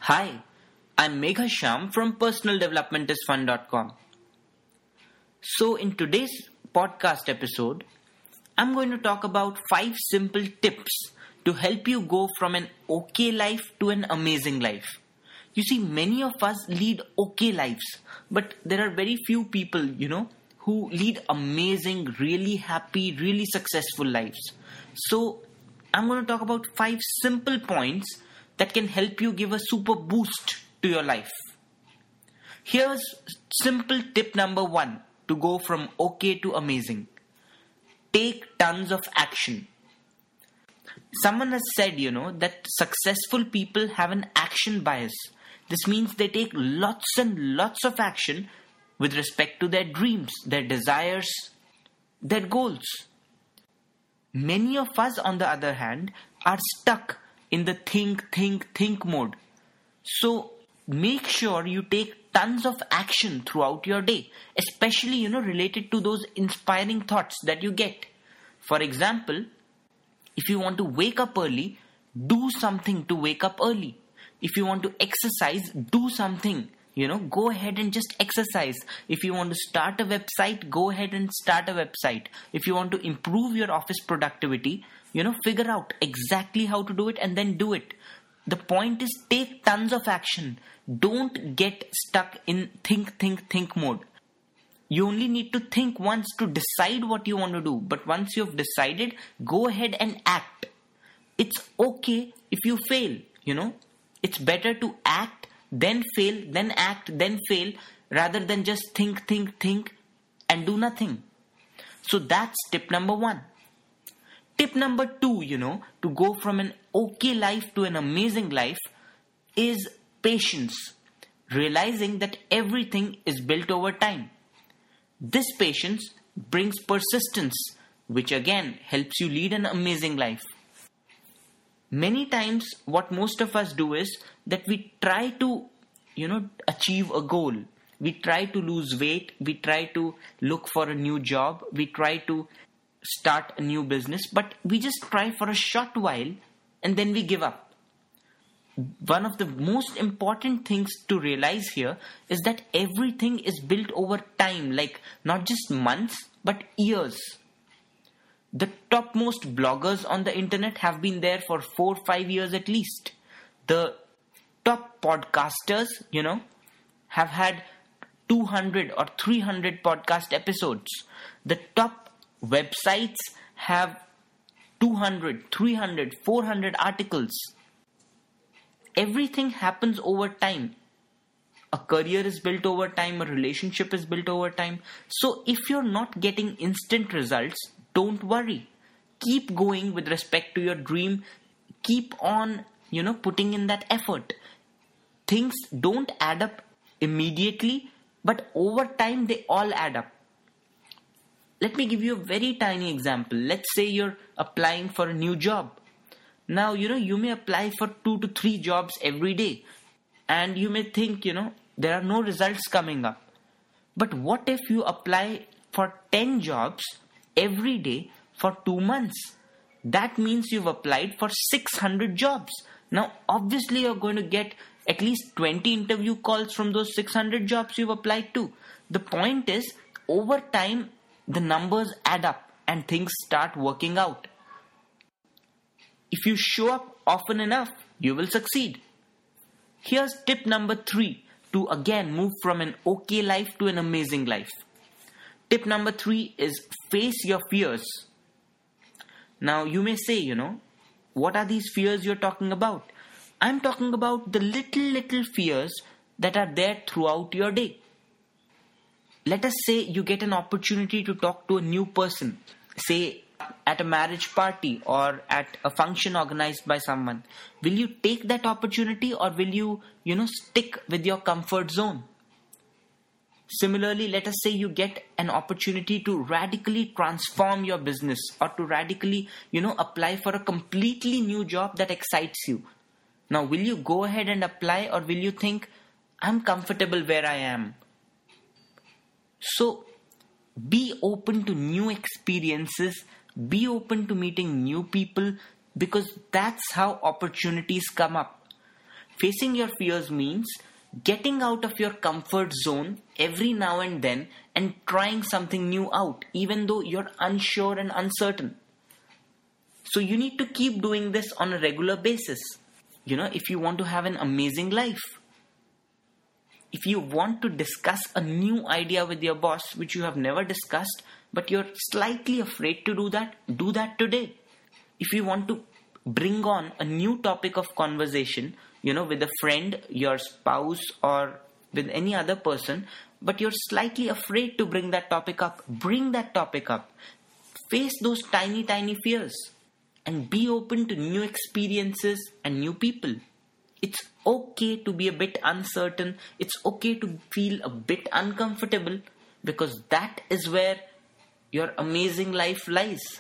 Hi, I'm Megha Sham from personaldevelopmentisfun.com. So in today's podcast episode, I'm going to talk about 5 simple tips to help you go from an okay life to an amazing life. You see, many of us lead okay lives, but there are very few people, who lead amazing, really happy, really successful lives. So I'm going to talk about 5 simple points that can help you give a super boost to your life. Here's simple tip number 1 to go from okay to amazing. Take tons of action. Someone has said, that successful people have an action bias. This means they take lots and lots of action with respect to their dreams, their desires, their goals. Many of us, on the other hand, are stuck in the think mode. So make sure you take tons of action throughout your day, especially, related to those inspiring thoughts that you get. For example, if you want to wake up early, do something to wake up early. If you want to exercise, do something. Go ahead and just exercise. If you want to start a website, go ahead and start a website. If you want to improve your office productivity, figure out exactly how to do it and then do it. The point is, take tons of action. Don't get stuck in think mode. You only need to think once to decide what you want to do. But once you've decided, go ahead and act. It's okay if you fail, It's better to act, then fail, then act, then fail, rather than just think and do nothing. So that's tip number 1. Tip number 2, to go from an okay life to an amazing life is patience. Realizing that everything is built over time. This patience brings persistence, which again helps you lead an amazing life. Many times what most of us do is that we try to, achieve a goal. We try to lose weight. We try to look for a new job. We try to start a new business, but we just try for a short while and then we give up. One of the most important things to realize here is that everything is built over time, like not just months, but years. The topmost bloggers on the internet have been there for 4-5 years at least. The top podcasters, have had 200 or 300 podcast episodes. The top websites have 200, 300, 400 articles. Everything happens over time. A career is built over time. A relationship is built over time. So if you're not getting instant results, don't worry. Keep going with respect to your dream. Keep on, putting in that effort. Things don't add up immediately, but over time they all add up. Let me give you a very tiny example. Let's say you're applying for a new job. Now, you may apply for 2 to 3 jobs every day. And you may think, there are no results coming up. But what if you apply for 10 jobs every day for 2 months? That means you've applied for 600 jobs. Now, obviously, you're going to get at least 20 interview calls from those 600 jobs you've applied to. The point is, over time, the numbers add up and things start working out. If you show up often enough, you will succeed. Here's tip number 3 to again move from an okay life to an amazing life. Tip number 3 is face your fears. Now you may say, what are these fears you're talking about? I'm talking about the little fears that are there throughout your day. Let us say you get an opportunity to talk to a new person, say at a marriage party or at a function organized by someone. Will you take that opportunity or will you, stick with your comfort zone? Similarly, let us say you get an opportunity to radically transform your business or to radically, apply for a completely new job that excites you. Now, will you go ahead and apply or will you think, I'm comfortable where I am? So, be open to new experiences, be open to meeting new people, because that's how opportunities come up. Facing your fears means getting out of your comfort zone every now and then and trying something new out, even though you're unsure and uncertain. So you need to keep doing this on a regular basis. If you want to have an amazing life. If you want to discuss a new idea with your boss, which you have never discussed, but you're slightly afraid to do that today. If you want to bring on a new topic of conversation, with a friend, your spouse, or with any other person, but you're slightly afraid to bring that topic up, bring that topic up. Face those tiny, tiny fears and be open to new experiences and new people. It's okay to be a bit uncertain. It's okay to feel a bit uncomfortable, because that is where your amazing life lies.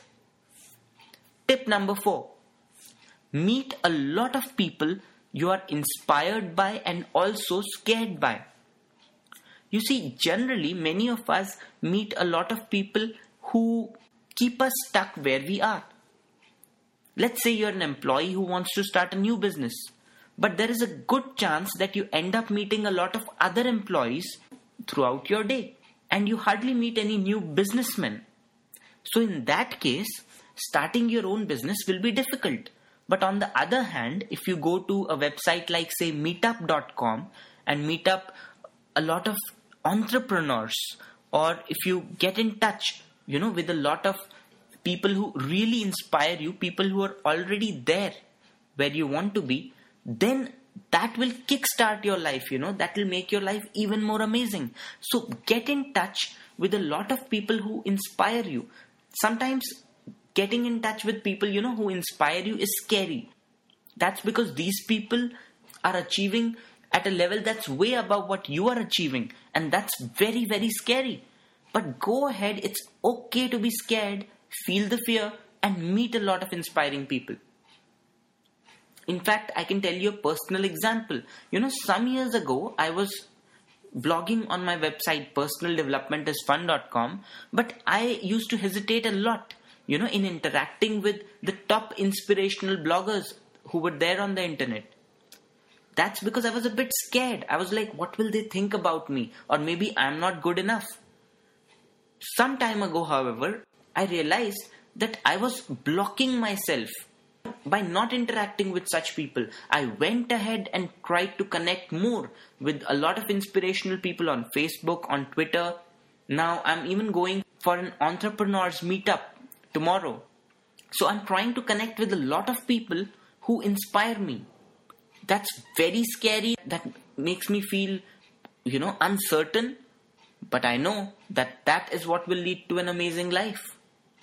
Tip number 4. Meet a lot of people you are inspired by and also scared by. You see, generally, many of us meet a lot of people who keep us stuck where we are. Let's say you're an employee who wants to start a new business, but there is a good chance that you end up meeting a lot of other employees throughout your day, and you hardly meet any new businessmen. So in that case, starting your own business will be difficult. But on the other hand, if you go to a website like, say, meetup.com and meet up a lot of entrepreneurs, or if you get in touch, with a lot of people who really inspire you, people who are already there where you want to be, then that will kickstart your life, that will make your life even more amazing. So get in touch with a lot of people who inspire you. Sometimes getting in touch with people, who inspire you is scary. That's because these people are achieving at a level that's way above what you are achieving. And that's very, very scary. But go ahead. It's okay to be scared, feel the fear, and meet a lot of inspiring people. In fact, I can tell you a personal example. Some years ago, I was blogging on my website, personaldevelopmentisfun.com, but I used to hesitate a lot, in interacting with the top inspirational bloggers who were there on the internet. That's because I was a bit scared. I was like, what will they think about me? Or maybe I'm not good enough. Some time ago, however, I realized that I was blocking myself by not interacting with such people. I went ahead and tried to connect more with a lot of inspirational people on Facebook, on Twitter. Now I'm even going for an entrepreneurs meetup tomorrow. So I'm trying to connect with a lot of people who inspire me. That's very scary. That makes me feel, uncertain. But I know that that is what will lead to an amazing life.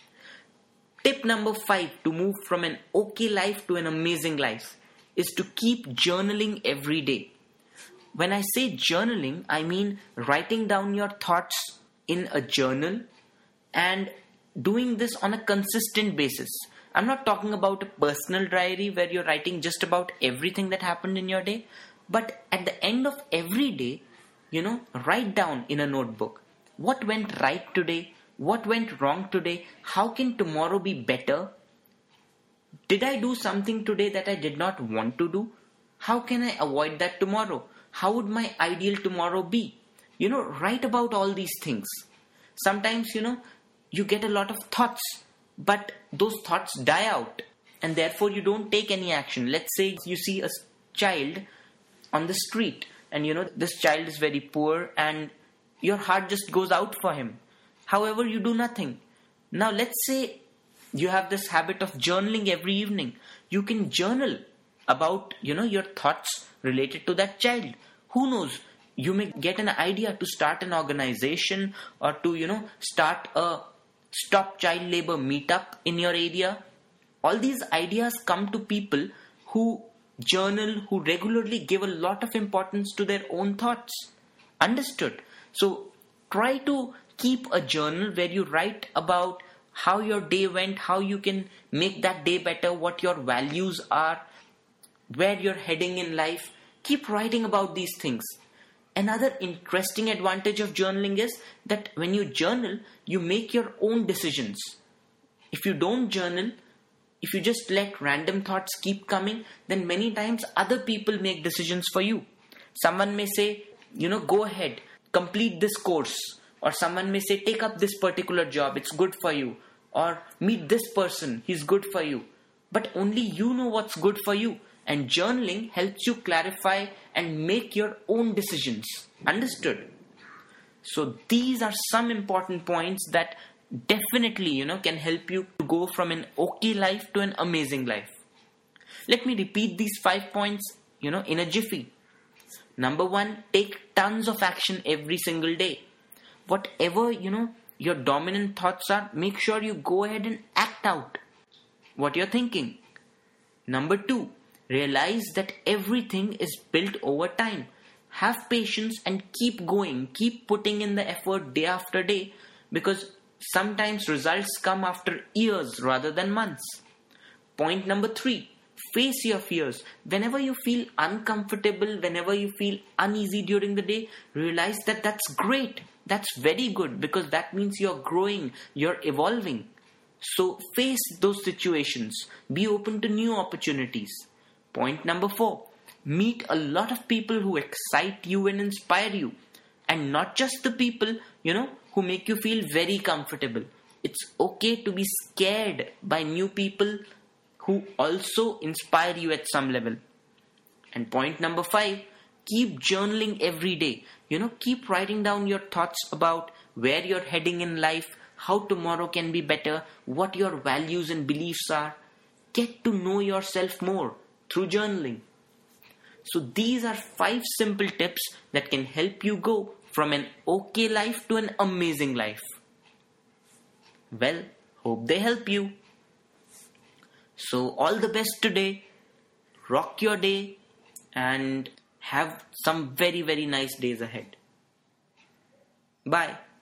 Tip number 5 to move from an okay life to an amazing life is to keep journaling every day. When I say journaling, I mean writing down your thoughts in a journal and doing this on a consistent basis. I'm not talking about a personal diary where you're writing just about everything that happened in your day, but at the end of every day, write down in a notebook what went right today, what went wrong today, how can tomorrow be better? Did I do something today that I did not want to do? How can I avoid that tomorrow? How would my ideal tomorrow be? Write about all these things. Sometimes, you get a lot of thoughts, but those thoughts die out and therefore you don't take any action. Let's say you see a child on the street and this child is very poor and your heart just goes out for him. However, you do nothing. Now let's say you have this habit of journaling every evening. You can journal about, your thoughts related to that child. Who knows? You may get an idea to start an organization or to, start a Stop Child Labor meetup in your area. All these ideas come to people who journal, who regularly give a lot of importance to their own thoughts. Understood? So try to keep a journal where you write about how your day went, how you can make that day better, what your values are, where you're heading in life. Keep writing about these things. Another interesting advantage of journaling is that when you journal, you make your own decisions. If you don't journal, if you just let random thoughts keep coming, then many times other people make decisions for you. Someone may say, go ahead, complete this course. Or someone may say, take up this particular job, it's good for you. Or meet this person, he's good for you. But only you know what's good for you. And journaling helps you clarify and make your own decisions. Understood? So these are some important points that definitely, can help you to go from an okay life to an amazing life. Let me repeat these 5 points, in a jiffy. Number 1, take tons of action every single day. Whatever, your dominant thoughts are, make sure you go ahead and act out what you're thinking. Number 2, realize that everything is built over time. Have patience and keep going. Keep putting in the effort day after day, because sometimes results come after years rather than months. Point number 3, face your fears. Whenever you feel uncomfortable, whenever you feel uneasy during the day, realize that that's great. That's very good, because that means you're growing, you're evolving. So face those situations. Be open to new opportunities. Point number 4, meet a lot of people who excite you and inspire you. And not just the people, who make you feel very comfortable. It's okay to be scared by new people who also inspire you at some level. And point number 5, keep journaling every day. Keep writing down your thoughts about where you're heading in life, how tomorrow can be better, what your values and beliefs are. Get to know yourself more through journaling. So these are 5 simple tips that can help you go from an okay life to an amazing life. Well, hope they help you. So all the best today. Rock your day and have some very, very nice days ahead. Bye.